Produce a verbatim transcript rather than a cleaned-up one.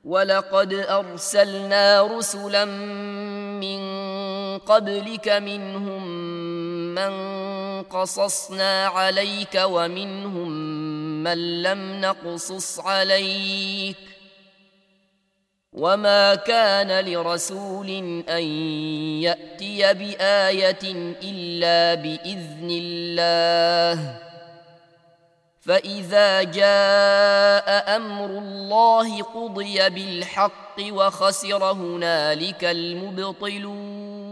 ولقد أرسلنا رسلا من قبلك منهم من قصصنا عليك ومنهم من لم نقصص عليك وما كان لرسول أن يأتي بآية إلا بإذن الله فإذا جاء أمر الله قضي بالحق وخسر هنالك المبطلون